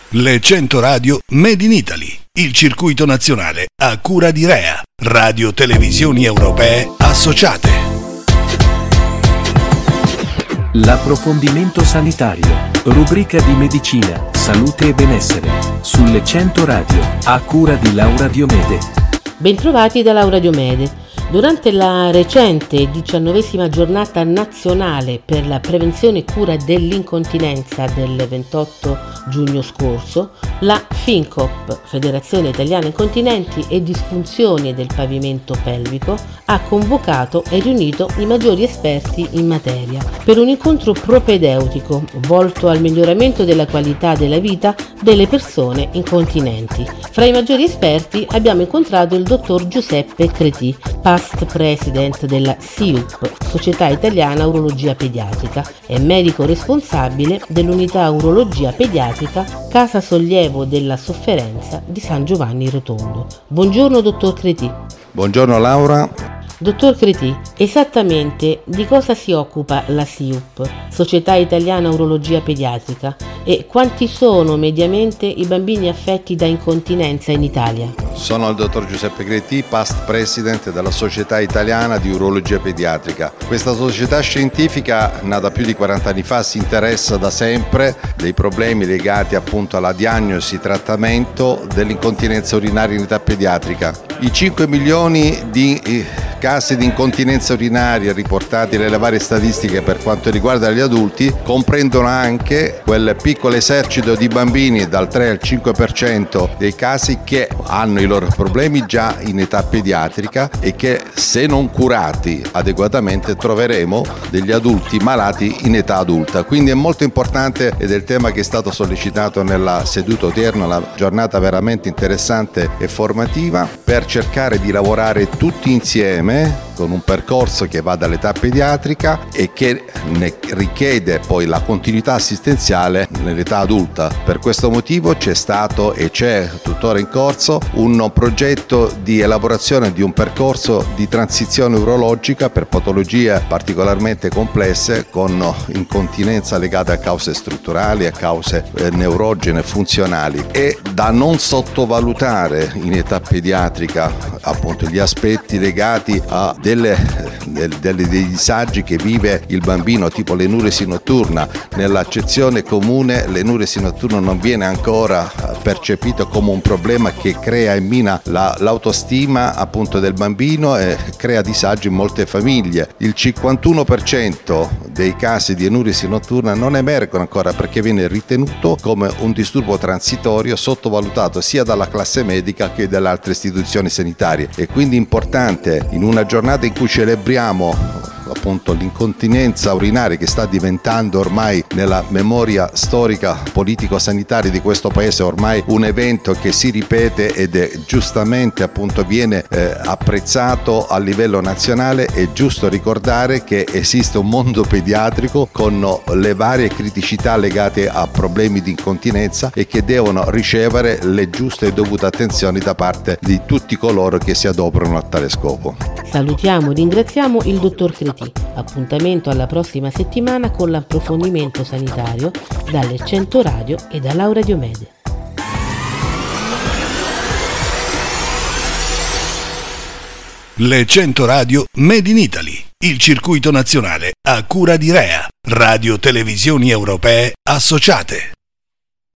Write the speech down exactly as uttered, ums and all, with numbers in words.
Le cento Radio Made in Italy, il circuito nazionale a cura di Rea, radio televisioni europee associate. L'approfondimento sanitario, rubrica di medicina, salute e benessere, sulle cento Radio, a cura di Laura Diomede. Bentrovati da Laura Diomede. Durante la recente diciannovesima giornata nazionale per la prevenzione e cura dell'incontinenza del ventotto giugno scorso, la FINCOP, Federazione Italiana Incontinenti e Disfunzioni del Pavimento Pelvico, ha convocato e riunito i maggiori esperti in materia per un incontro propedeutico volto al miglioramento della qualità della vita delle persone incontinenti. Fra i maggiori esperti abbiamo incontrato il dottor Giuseppe Cretì, past president della S I U P, Società Italiana Urologia Pediatrica, e medico responsabile dell'unità Urologia Pediatrica Casa Sollievo della Sofferenza di San Giovanni Rotondo. Buongiorno dottor Cretì. Buongiorno Laura. Dottor Cretì, esattamente di cosa si occupa la S I U P, Società Italiana Urologia Pediatrica, e quanti sono mediamente i bambini affetti da incontinenza in Italia? Sono il dottor Giuseppe Cretì, past president della Società Italiana di Urologia Pediatrica. Questa società scientifica, nata più di quaranta anni fa, si interessa da sempre dei problemi legati appunto alla diagnosi e trattamento dell'incontinenza urinaria in età pediatrica. I cinque milioni di casi di incontinenza urinaria riportati nelle varie statistiche per quanto riguarda gli adulti comprendono anche quel piccolo esercito di bambini dal tre al cinque per cento dei casi che hanno i loro problemi già in età pediatrica e che, se non curati adeguatamente, troveremo degli adulti malati in età adulta. Quindi è molto importante, ed è il tema che è stato sollecitato nella seduta odierna, una giornata veramente interessante e formativa, per cercare di lavorare tutti insieme con un percorso che va dall'età pediatrica e che ne richiede poi la continuità assistenziale nell'età adulta. Per questo motivo c'è stato e c'è tuttora in corso un progetto di elaborazione di un percorso di transizione urologica per patologie particolarmente complesse, con incontinenza legata a cause strutturali, a cause eh, neurogene funzionali, e da non sottovalutare in età pediatrica appunto gli aspetti legati a delle, delle, delle, dei disagi che vive il bambino, tipo l'enuresi notturna. Nell'accezione comune l'enuresi notturna non viene ancora percepito come un problema che crea e mina la, l'autostima appunto del bambino e crea disagi in molte famiglie. Il cinquantuno per cento dei casi di enuresi notturna non emergono ancora perché viene ritenuto come un disturbo transitorio, sottovalutato sia dalla classe medica che dalle altre istituzioni sanitarie. È quindi importante, in una giornata in cui celebriamo appunto l'incontinenza urinaria, che sta diventando ormai nella memoria storica politico-sanitaria di questo paese ormai un evento che si ripete ed è giustamente appunto viene eh, apprezzato a livello nazionale, è giusto ricordare che esiste un mondo pediatrico con le varie criticità legate a problemi di incontinenza e che devono ricevere le giuste e dovute attenzioni da parte di tutti coloro che si adoperano a tale scopo. Salutiamo e ringraziamo il dottor Cretì. Appuntamento alla prossima settimana con l'approfondimento sanitario dalle cento Radio e da Laura Diomede. Le cento Radio Made in Italy, il circuito nazionale a cura di Rea, radio televisioni europee associate.